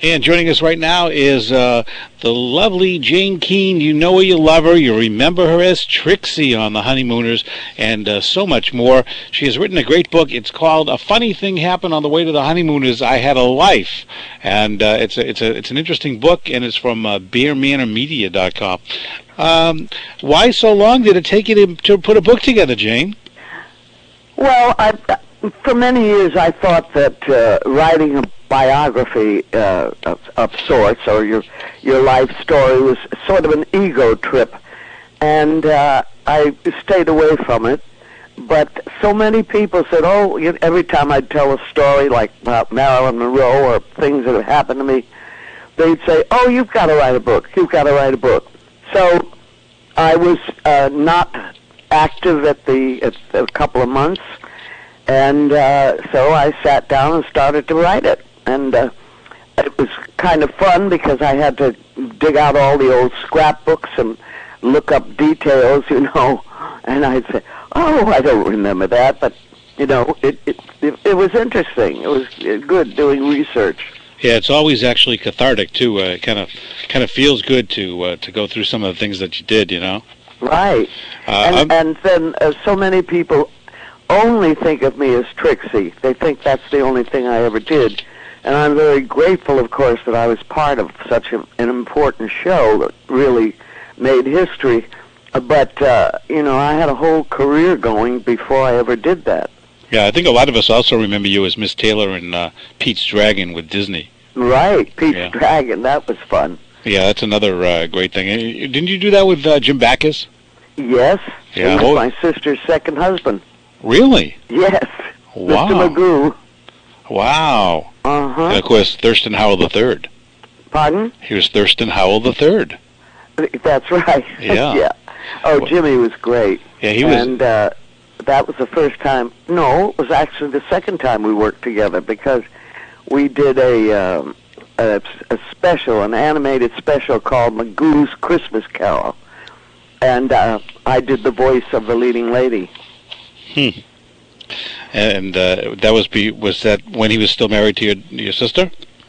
And joining us right now is the lovely Jane Keane. You know her, you love her, you remember her as Trixie on The Honeymooners, and so much more. She has written a great book. It's called "A Funny Thing Happened on the Way to the Honeymooners. I Had a Life," and it's an interesting book, and it's from BearManorMedia.com. Why so long did it take you to put a book together, Jane? Well, for many years I thought that writing a biography of sorts, or your life story, was sort of an ego trip, and I stayed away from it. But so many people said, "Oh," every time I'd tell a story like about Marilyn Monroe or things that had happened to me, they'd say, "Oh, you've got to write a book. You've got to write a book." So I was not active at a couple of months, and so I sat down and started to write it. And it was kind of fun because I had to dig out all the old scrapbooks and look up details, and I'd say, "Oh, I don't remember that," but it was interesting. It was good doing research. Yeah, it's always actually cathartic too. It kind of feels good to go through some of the things that you did. Right. And then so many people only think of me as Trixie. They think that's the only thing I ever did. And I'm very grateful, of course, that I was part of such an important show that really made history. But, I had a whole career going before I ever did that. Yeah, I think a lot of us also remember you as Miss Taylor in Pete's Dragon with Disney. Right, Pete's Dragon. That was fun. Yeah, that's another great thing. Didn't you do that with Jim Backus? Yes. Yeah. He was my sister's second husband. Really? Yes. Wow. Mr. Magoo. Wow. Uh-huh. And, of course, Thurston Howell III. Pardon? He was Thurston Howell III. That's right. Yeah. Yeah. Oh, Jimmy was great. Yeah, he was. And that was the first time. No, it was actually the second time we worked together, because we did a special, an animated special called Magoo's Christmas Carol, and I did the voice of the leading lady. And that was that when he was still married to your sister?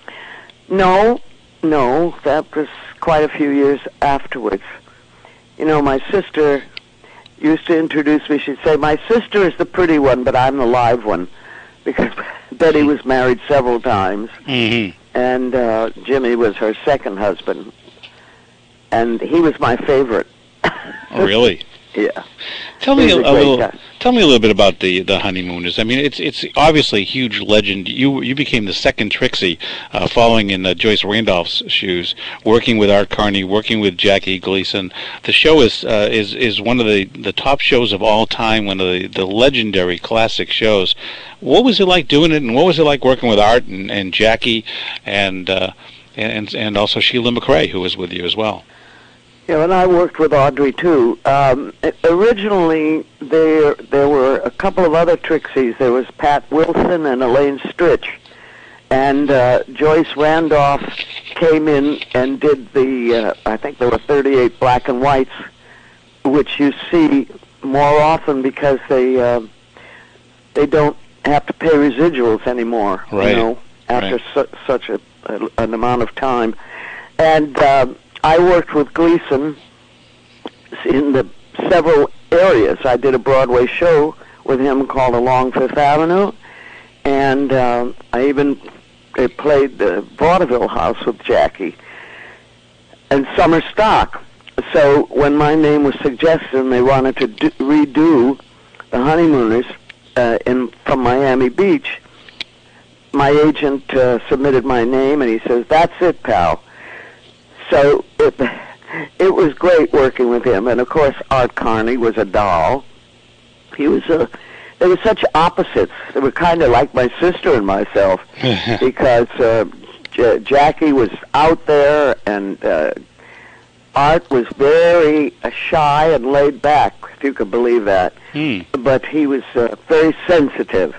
No, that was quite a few years afterwards. My sister used to introduce me. She'd say, "My sister is the pretty one, but I'm the live one," because Betty was married several times, and Jimmy was her second husband, and he was my favorite. Oh, really? Yeah. Tell me a little bit about the Honeymooners. I mean, it's obviously a huge legend. You became the second Trixie, following in Joyce Randolph's shoes, working with Art Carney, working with Jackie Gleason. The show is one of the top shows of all time, one of the legendary classic shows. What was it like doing it, and what was it like working with Art and Jackie, and also Sheila McRae, who was with you as well? Yeah, and I worked with Audrey too. Originally, there were a couple of other Trixies. There was Pat Wilson and Elaine Stritch, and Joyce Randolph came in and did the. I think there were 38 black and whites, which you see more often because they don't have to pay residuals anymore. Right. After such an amount of time, and. I worked with Gleason in the several areas. I did a Broadway show with him called Along Fifth Avenue, and I even played the Vaudeville House with Jackie, and Summer Stock. So when my name was suggested and they wanted to redo The Honeymooners from Miami Beach, my agent submitted my name, and he says, "That's it, pal." So it was great working with him, and of course Art Carney was a doll. They were such opposites. They were kind of like my sister and myself, because Jackie was out there, and Art was very shy and laid back, if you could believe that. But he was very sensitive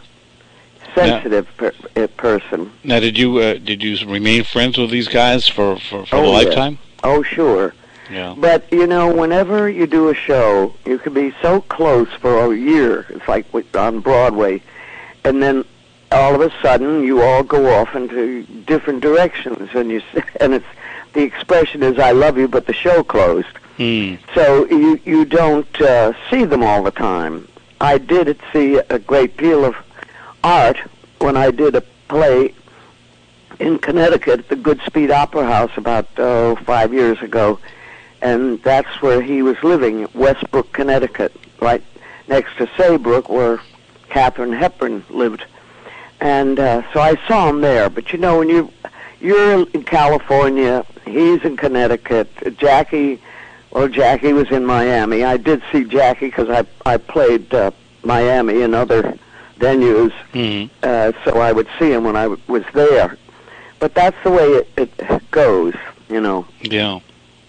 person. Now, did you remain friends with these guys for a lifetime? Oh, sure. Yeah. But whenever you do a show, you can be so close for a year. It's like on Broadway, and then all of a sudden you all go off into different directions, and it's the expression is "I love you," but the show closed. So you don't see them all the time. I did see a great deal of art when I did a play in Connecticut at the Goodspeed Opera House about 5 years ago, and that's where he was living, Westbrook, Connecticut, right next to Saybrook, where Katharine Hepburn lived. And so I saw him there. But you know, when you're in California, he's in Connecticut. Jackie was in Miami. I did see Jackie because I played Miami and other venues, so I would see him when I was there. But that's the way it goes, you know. Yeah.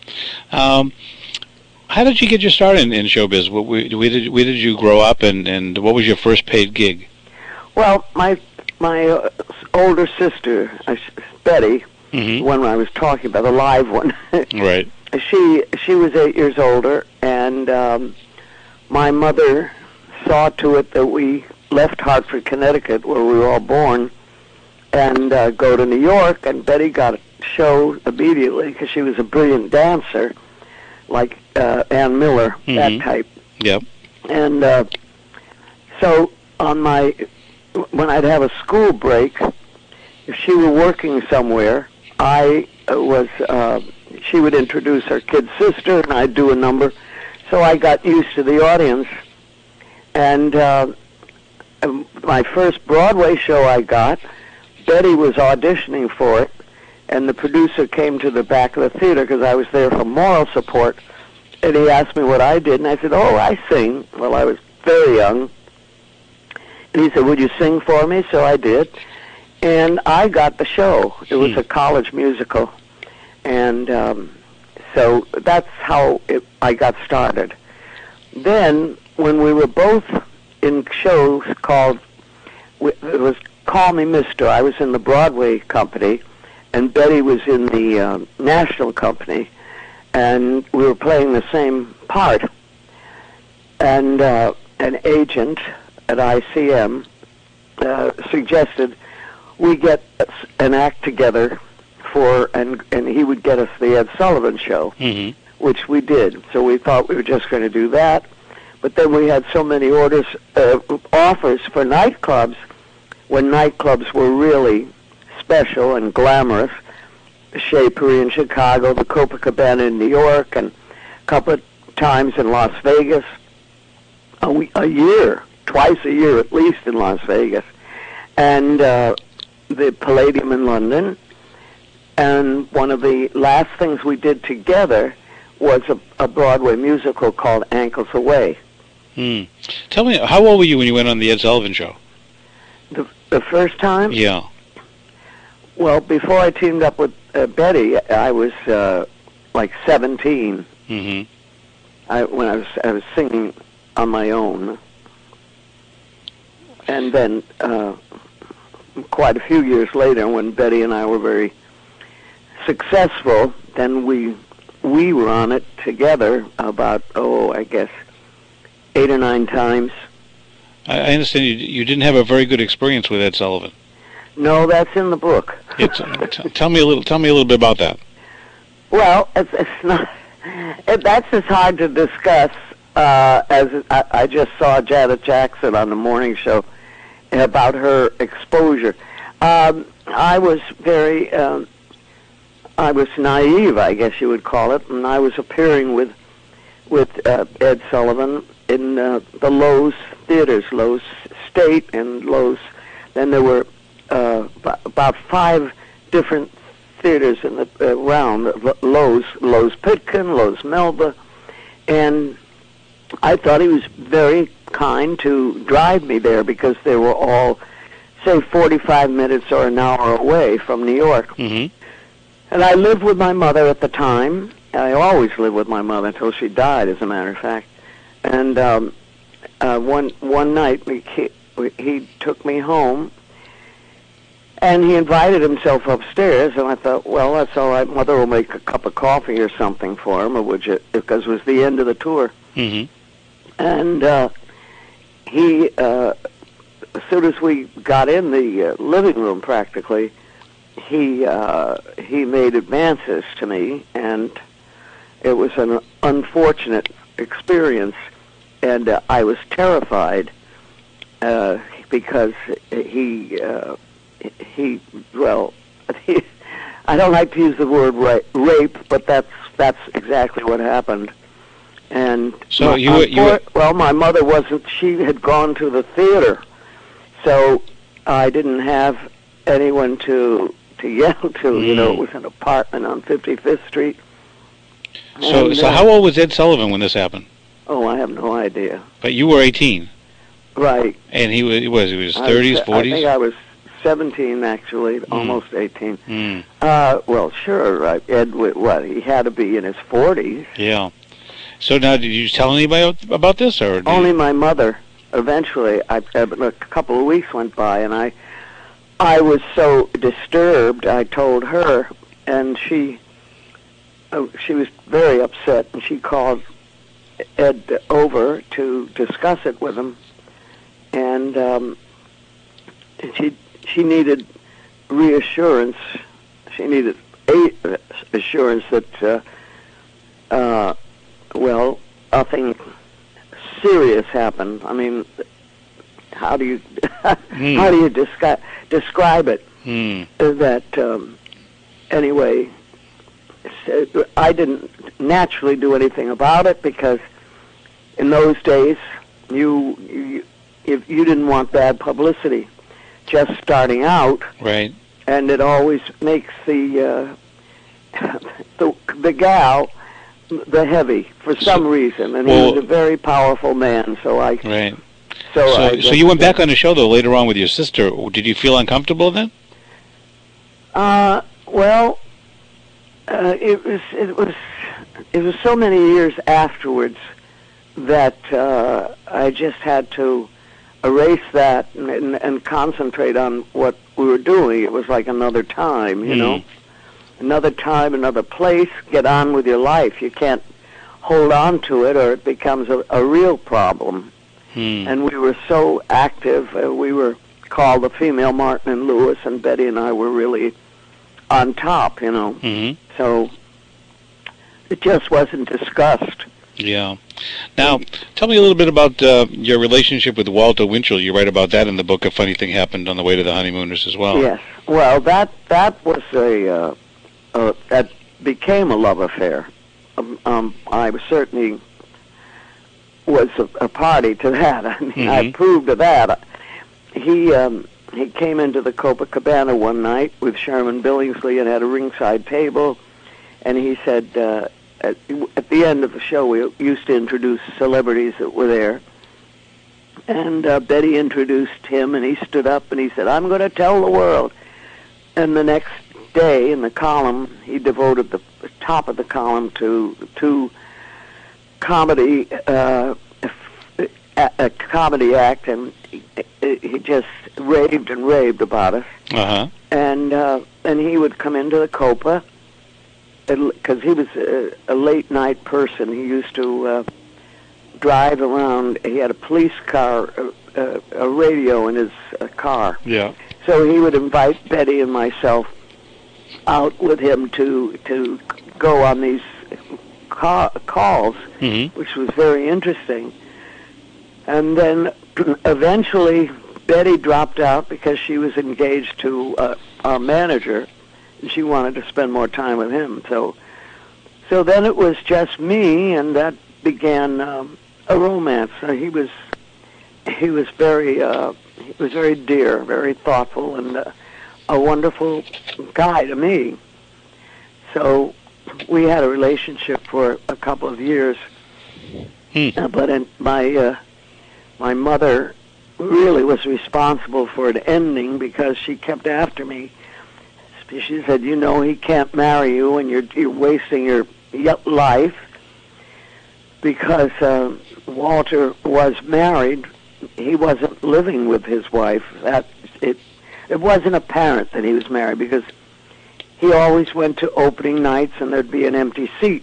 How did you get your start in showbiz? Where did you grow up, and what was your first paid gig? Well, my older sister, Betty, one I was talking about, the live one. Right. She was 8 years older, and my mother saw to it that we left Hartford, Connecticut, where we were all born, and go to New York. And Betty got a show immediately because she was a brilliant dancer, like Ann Miller, that type. Yep. And so when I'd have a school break, if she were working somewhere, she would introduce her kid sister, and I'd do a number. So I got used to the audience. And my first Broadway show I got, Betty was auditioning for it, and the producer came to the back of the theater because I was there for moral support, and he asked me what I did, and I said, "Oh, I sing." Well, I was very young. And he said, "Would you sing for me?" So I did. And I got the show. It was a college musical. And so that's how I got started. Then, when we were both in shows it was Call Me Mister. I was in the Broadway company, and Betty was in the national company, and we were playing the same part. And an agent at ICM suggested we get an act together and he would get us the Ed Sullivan Show, which we did. So we thought we were just going to do that, but then we had so many offers for nightclubs when nightclubs were really special and glamorous. The Chez Paree in Chicago, the Copacabana in New York, and a couple of times in Las Vegas. A year, twice a year at least in Las Vegas, and the Palladium in London. And one of the last things we did together was a Broadway musical called Ankles Away. Tell me, how old were you when you went on the Ed Sullivan Show? The first time? Yeah. Well, before I teamed up with Betty, I was like 17. When I was singing on my own. And then quite a few years later, when Betty and I were very successful, then we were on it together about, I guess 8 or 9 times. I understand you didn't have a very good experience with Ed Sullivan. No, that's in the book. Tell me a little bit about that. Well, it's not. That's as hard to discuss as I just saw Janet Jackson on the morning show about her exposure. I was very. I was naive, I guess you would call it, and I was appearing with Ed Sullivan in the Lowe's theaters, Lowe's State and Lowe's. Then there were about 5 different theaters in the around Lowe's Pitkin, Lowe's Melba, and I thought he was very kind to drive me there because they were all, say, 45 minutes or an hour away from New York. And I lived with my mother at the time. I always lived with my mother until she died, as a matter of fact. And one night he took me home, and he invited himself upstairs. And I thought, well, that's all right. Mother will make a cup of coffee or something for him, or would you? Because it was the end of the tour. And he as soon as we got in the living room, practically, he made advances to me, and it was an unfortunate experience, and I was terrified because he I don't like to use the word rape, but that's exactly what happened. And so my mother wasn't. She had gone to the theater, so I didn't have anyone to yell to. You know, it was an apartment on 55th Street. So how old was Ed Sullivan when this happened? Oh, I have no idea. But you were 18, right? And he was 30s, 40s. I think I was 17, actually, almost 18. Well, sure, right. Ed, he had to be in his 40s. Yeah. So now, did you tell anybody about this, or only my mother? Eventually, a couple of weeks went by, and I was so disturbed. I told her, and she was very upset, and she called Ed over to discuss it with him, and she needed reassurance. She needed assurance that nothing serious happened. I mean, how do you describe it? That anyway, I didn't naturally do anything about it because in those days if you didn't want bad publicity, just starting out, right? And it always makes the gal the heavy for some reason, and he was a very powerful man. So right. So you went back on the show though later on with your sister. Did you feel uncomfortable then? It was so many years afterwards that I just had to erase that and concentrate on what we were doing. It was like another time, you know. Another time, another place, get on with your life. You can't hold on to it or it becomes a real problem. And we were so active. We were called the female Martin and Lewis, and Betty and I were really on top, you know. So it just wasn't discussed. Yeah. Now, tell me a little bit about your relationship with Walter Winchell. You write about that in the book, A Funny Thing Happened on the Way to the Honeymooners as well. Yes. Well, that was that became a love affair. I certainly was a party to that. I mean, I approved of that. He came into the Copacabana one night with Sherman Billingsley and had a ringside table, and he said, at the end of the show, we used to introduce celebrities that were there, and Betty introduced him, and he stood up and he said, "I'm going to tell the world." And the next day in the column, he devoted the top of the column to two comedy, a comedy act, and he just raved and raved about us. And he would come into the Copa, because he was a late night person. He used to drive around. He had a police car, a radio in his car. Yeah. So he would invite Betty and myself out with him to go on these calls, which was very interesting. And then eventually Betty dropped out because she was engaged to our manager, and she wanted to spend more time with him. So then it was just me, and that began a romance. He was very dear, very thoughtful, and a wonderful guy to me. So we had a relationship for a couple of years. But my mother really was responsible for it ending because she kept after me. She said, "You know, he can't marry you, and you're wasting your life," because Walter was married. He wasn't living with his wife. It wasn't apparent that he was married because he always went to opening nights and there'd be an empty seat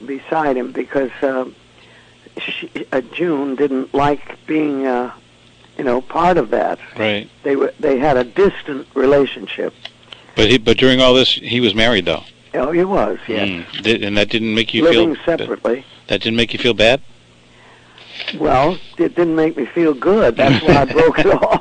beside him because June didn't like being part of that. Right. They had a distant relationship. But during all this, he was married, though. Oh, he was, yes. And that didn't make you living separately. That didn't make you feel bad? Well, it didn't make me feel good. That's why I broke it off.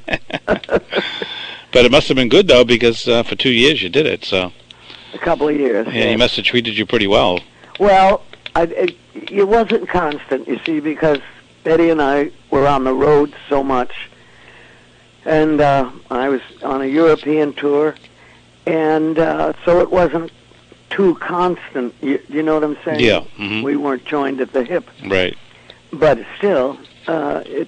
But it must have been good, though, because for 2 years you did it, so. A couple of years. Yeah, he must have treated you pretty well. Well, it wasn't constant, you see, because Betty and I were on the road so much. And I was on a European tour, and so it wasn't too constant. You know what I'm saying? Yeah. Mm-hmm. We weren't joined at the hip. Right. But still, it.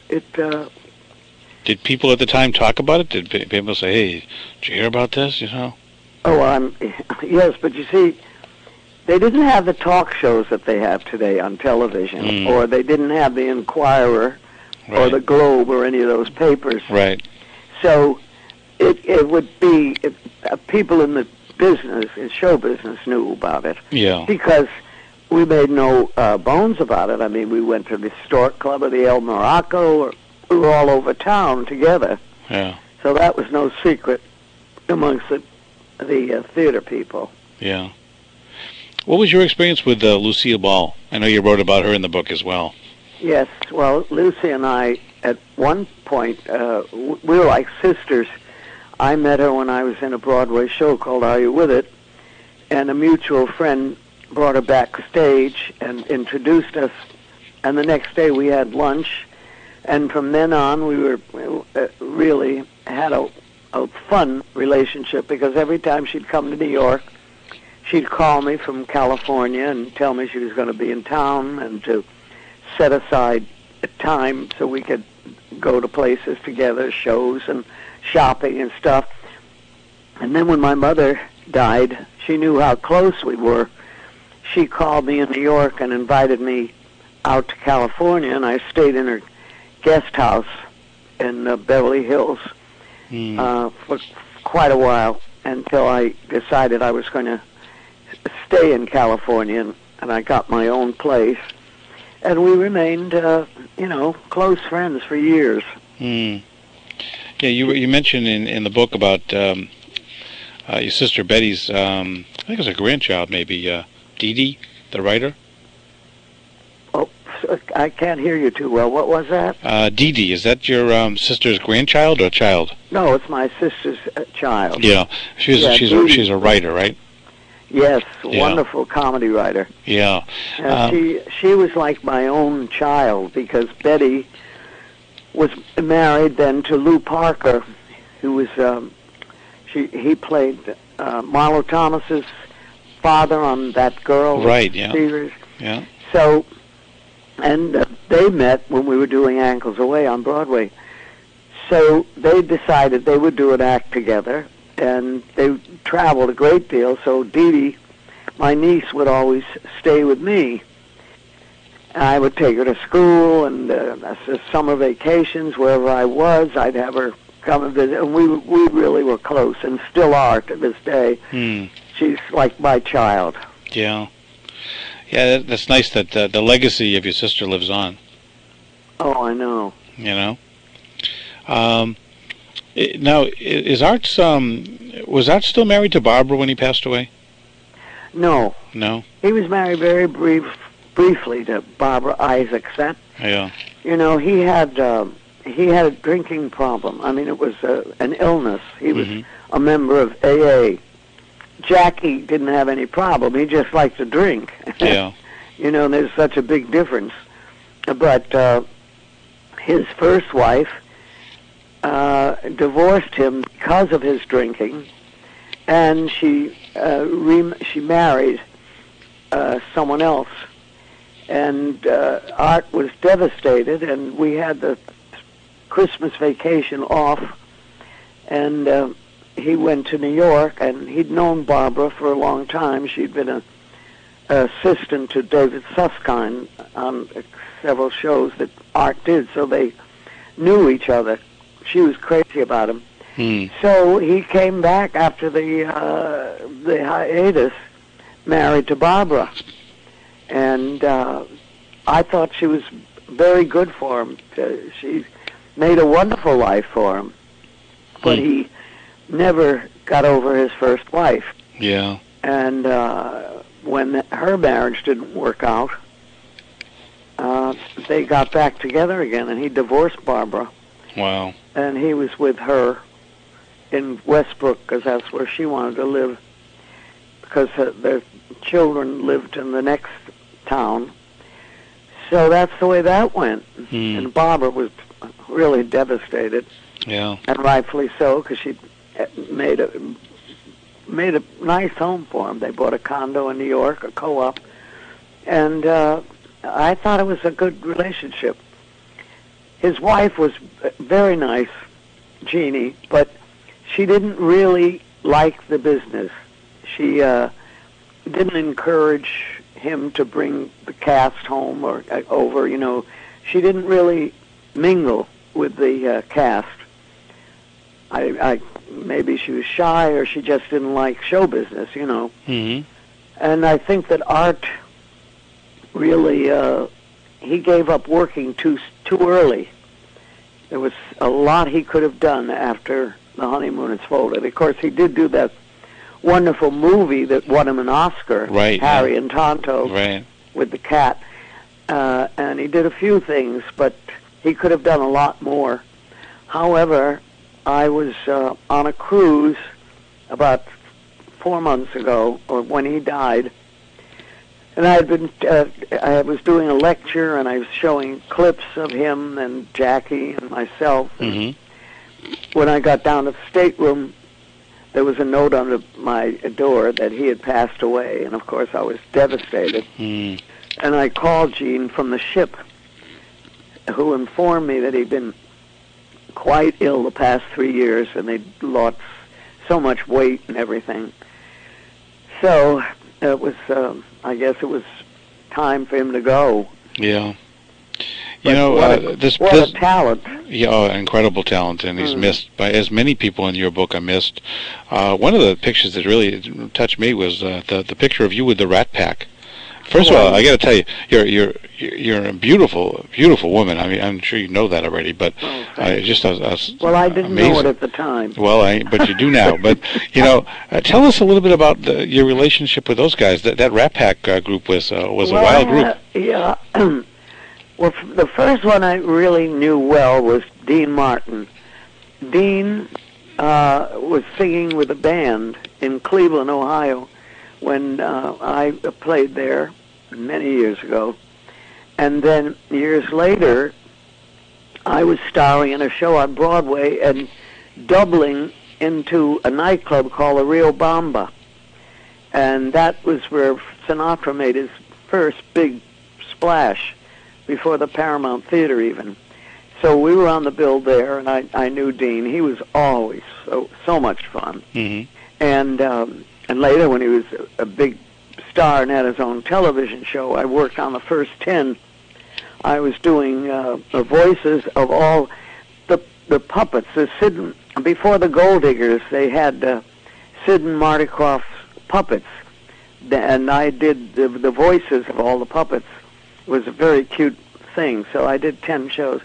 Did people at the time talk about it? Did people say, "Hey, did you hear about this?" Oh, yes, but you see, they didn't have the talk shows that they have today on television, or they didn't have the Inquirer, or the Globe, or any of those papers. Right. So it would be people in the business, in show business, knew about it. Yeah. Because we made no bones about it. I mean, we went to the Stork Club of the El Morocco, or we were all over town together. Yeah. So that was no secret amongst the theater people. Yeah. What was your experience with Lucille Ball? I know you wrote about her in the book as well. Yes. Well, Lucy and I, at one point, we were like sisters. I met her when I was in a Broadway show called Are You With It? And a mutual friend brought her backstage and introduced us. And the next day we had lunch. And from then on, we were really had a fun relationship, because every time she'd come to New York, she'd call me from California and tell me she was going to be in town and to set aside a time so we could go to places together, shows and shopping and stuff. And then when my mother died, she knew how close we were. She called me in New York and invited me out to California, and I stayed in her guest house in Beverly Hills for quite a while, until I decided I was going to stay in California, and I got my own place. And we remained, close friends for years. Yeah, you mentioned in the book about your sister Betty's, I think it was a grandchild, maybe, Dee Dee, the writer? Oh, I can't hear you too well. What was that? Dee Dee, is that your sister's grandchild or child? No, it's my sister's child. Yeah, she's a writer, right? Yes, wonderful comedy writer. Yeah. She was like my own child, because Betty was married then to Lou Parker, who was he played Marlo Thomas's father on That Girl. Right. Yeah. Series. Yeah. So, and they met when we were doing Ankles Away on Broadway. So they decided they would do an act together. And they traveled a great deal, so Dee Dee, my niece, would always stay with me. I would take her to school, and summer vacations, wherever I was, I'd have her come and visit. And we really were close, and still are to this day. She's like my child. Yeah. Yeah, that's nice that the legacy of your sister lives on. Oh, I know. Now, was Art still married to Barbara when he passed away? No. No? He was married very briefly to Barbara Isaacson. Yeah. He had a drinking problem. I mean, it was an illness. He was a member of AA. Jackie didn't have any problem. He just liked to drink. Yeah. There's such a big difference. But his first wife divorced him because of his drinking, and she married someone else. And Art was devastated, and we had the Christmas vacation off, and he went to New York, and he'd known Barbara for a long time. She'd been an assistant to David Susskind on several shows that Art did, so they knew each other. She was crazy about him. So he came back after the hiatus, married to Barbara. And I thought she was very good for him. made a wonderful life for him, but he never got over his first wife. Yeah. And when her marriage didn't work out, they got back together again, and he divorced Barbara. Wow. And he was with her in Westbrook because that's where she wanted to live, because their children lived in the next town. So that's the way that went. And Barbara was really devastated. Yeah. And rightfully so, because she made a nice home for him. They bought a condo in New York, a co-op, and I thought it was a good relationship. His wife was very nice, Jeannie, but she didn't really like the business. She didn't encourage him to bring the cast home or over, you know. She didn't really mingle with the cast. I maybe she was shy, or she just didn't like show business, you know. Mm-hmm. And I think that Art really he gave up working too early. There was a lot he could have done after The Honeymooners folded. Of course, he did do that wonderful movie that won him an Oscar, right, Harry and Tonto, right, with the cat. And he did a few things, but he could have done a lot more. However, I was on a cruise about 4 months ago, or when he died, and I was doing a lecture, and I was showing clips of him and Jackie and myself. And when I got down to the stateroom, there was a note on my door that he had passed away, and of course I was devastated. And I called Gene from the ship, who informed me that he'd been quite ill the past 3 years, and they'd lost so much weight and everything. So it was, I guess it was time for him to go. Yeah. But you know, what a talent. Yeah, incredible talent, and he's missed by as many people in your book are missed. One of the pictures that really touched me was the picture of you with the Rat Pack. First of all, I got to tell you, you're a beautiful, beautiful woman. I mean, I'm sure you know that already, but just well, I didn't amazing. know it at the time. Well, but you do now. But you know, tell us a little bit about your relationship with those guys. That Rat Pack group was a wild group. Yeah. Well, the first one I really knew well was Dean Martin. Dean was singing with a band in Cleveland, Ohio, when I played there many years ago. And then years later, I was starring in a show on Broadway and doubling into a nightclub called the Rio Bamba. And that was where Sinatra made his first big splash, before the Paramount Theater even. So we were on the bill there, and I knew Dean. He was always so much fun. And later, when he was a big star and had his own television show, I worked on the first 10. I was doing the voices of all the puppets. Before the Gold Diggers, they had Sid and Marty Krofft's puppets, and I did the voices of all the puppets. It was a very cute thing, so I did 10 shows.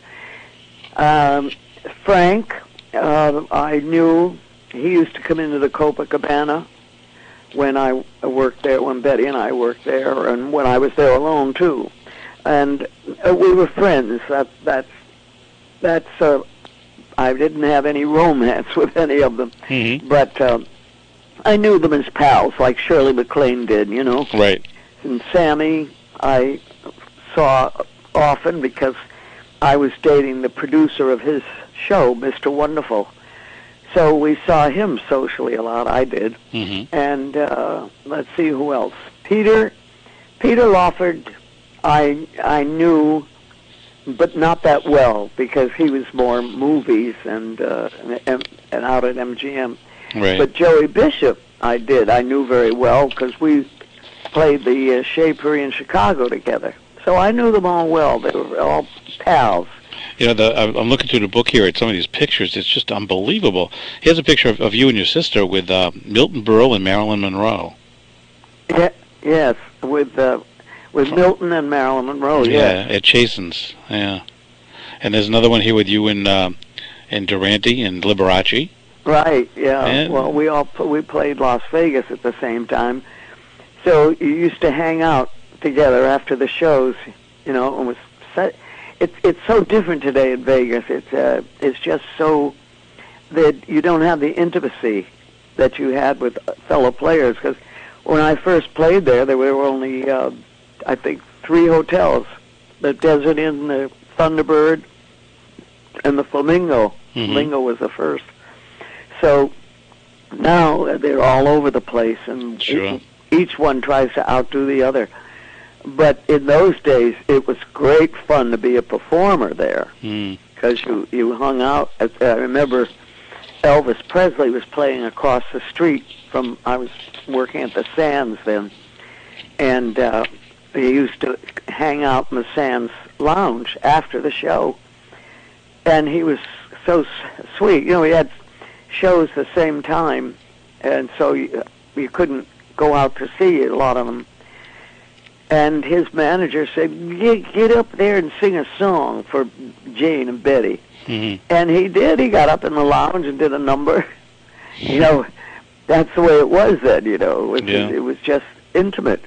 Frank, I knew he used to come into the Copacabana when I worked there, when Betty and I worked there, and when I was there alone too. And we were friends. That's I didn't have any romance with any of them, but I knew them as pals, like Shirley MacLaine did, you know. Right. And Sammy, I saw often because I was dating the producer of his show, Mr. Wonderful. So we saw him socially a lot. I did. And let's see who else. Peter Lawford, I knew, but not that well, because he was more movies and out at MGM. Right. But Joey Bishop, I knew very well, because we played the Chez Paree in Chicago together. So I knew them all well. They were all pals. You know, I'm looking through the book here at some of these pictures. It's just unbelievable. Here's a picture of you and your sister with Milton Berle and Marilyn Monroe. Yes, with Milton and Marilyn Monroe. Yeah, at Chasen's. Yeah. And there's another one here with you and Durante and Liberace. Right. Yeah. And well, we played Las Vegas at the same time, so you used to hang out together after the shows. You know, it was it's so different today in Vegas. It's just so that you don't have the intimacy that you had with fellow players. Because when I first played there were only I think 3 hotels: the Desert Inn, the Thunderbird, and the Flamingo. Flamingo was the first. So now they're all over the place, and each one tries to outdo the other. But in those days, it was great fun to be a performer there, because you hung out. I remember Elvis Presley was playing across the street from, I was working at the Sands then, and he used to hang out in the Sands lounge after the show, and he was so sweet. You know, he had shows the same time, and so you couldn't go out to see a lot of them. And his manager said, get up there and sing a song for Jane and Betty. And he did. He got up in the lounge and did a number. You know, that's the way it was then, you know. It was just intimate.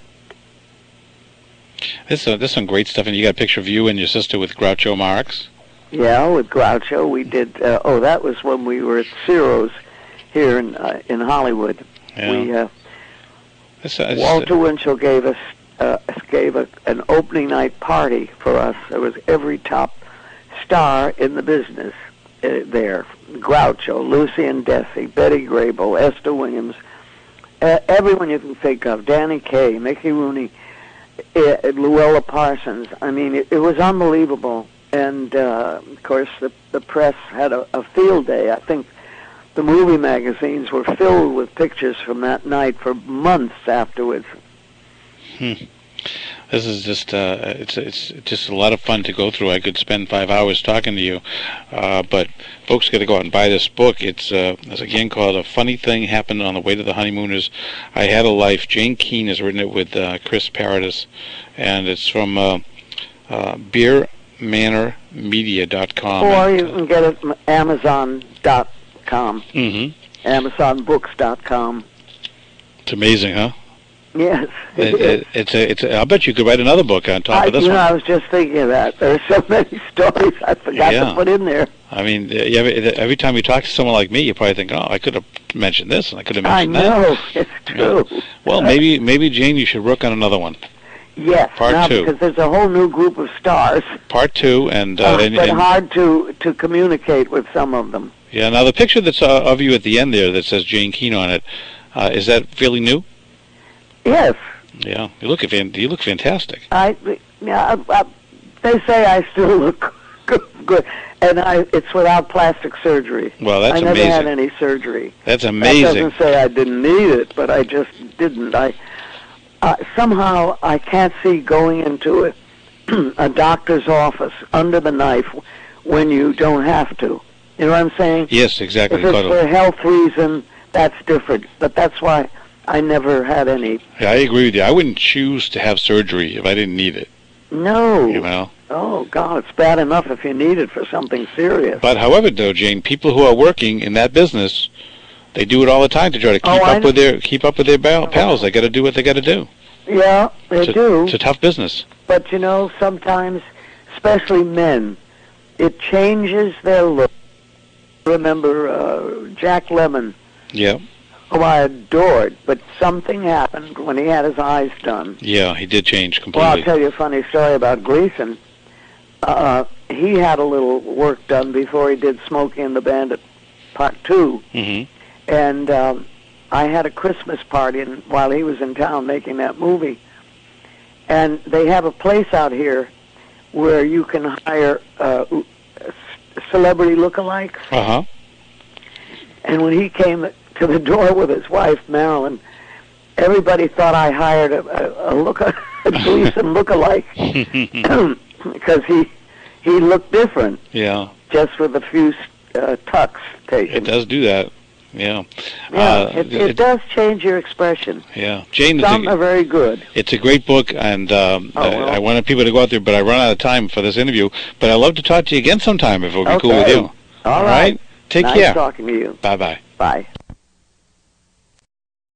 There's some great stuff, and you got a picture of you and your sister with Groucho Marx. Yeah, with Groucho, we did. That was when we were at Ciro's here in Hollywood. Yeah. Walter Winchell gave us an opening night party for us. There was every top star in the business there: Groucho, Lucien Desi, Betty Grable, Esther Williams, everyone you can think of. Danny Kaye, Mickey Rooney, Luella Parsons. I mean, it was unbelievable. And, of course, the press had a field day. I think the movie magazines were filled with pictures from that night for months afterwards. This is just, it's just a lot of fun to go through. I could spend 5 hours talking to you, but folks got to go out and buy this book. It's again called A Funny Thing Happened on the Way to the Honeymooners. I Had a Life. Jane Keane has written it with Chris Paradis, and it's from BeerManorMedia.com. Or you can get it from Amazon.com. AmazonBooks.com. It's amazing, huh? Yes. It's. I bet you could write another book on top of this one. I was just thinking of that. There are so many stories I forgot to put in there. I mean, every time you talk to someone like me, you probably think, "Oh, I could have mentioned this, and I could have mentioned that." I know, it's true. Yeah. Well, maybe Jane, you should work on another one. Yes, Part 2. Because there's a whole new group of stars. Part 2, and hard to communicate with some of them. Yeah. Now the picture that's of you at the end there that says Jane Keane on it, is that fairly new? Yes. Yeah, you look fantastic. They say I still look good, and it's without plastic surgery. Well, that's amazing. I never had any surgery. That's amazing. That doesn't say I didn't need it, but I just didn't. Somehow I can't see going into a doctor's office under the knife when you don't have to. You know what I'm saying? Yes, exactly. If it's for a health reason, that's different. But that's why I never had any. Yeah, I agree with you. I wouldn't choose to have surgery if I didn't need it. No. You know? Oh, God, it's bad enough if you need it for something serious. But however, though, Jane, people who are working in that business, they do it all the time to try to keep up with their pals. They got to do what they got to do. Yeah, they do. It's a tough business. But, you know, sometimes, especially men, it changes their look. Remember Jack Lemmon? Yeah. Who I adored, but something happened when he had his eyes done. Yeah, he did change completely. Well, I'll tell you a funny story about Gleason. He had a little work done before he did Smokey and the Bandit Part 2. And I had a Christmas party while he was in town making that movie. And they have a place out here where you can hire celebrity lookalikes. And when he came to the door with his wife, Marilyn, everybody thought I hired a Gleason lookalike because he looked different. Yeah. Just with a few tucks taken. It does do that. Yeah. Yeah, it does change your expression. Yeah. Jane, some are very good. It's a great book, and I wanted people to go out there, but I run out of time for this interview. But I'd love to talk to you again sometime if it would be cool with you. All right. Take nice care. Talking to you. Bye-bye. Bye.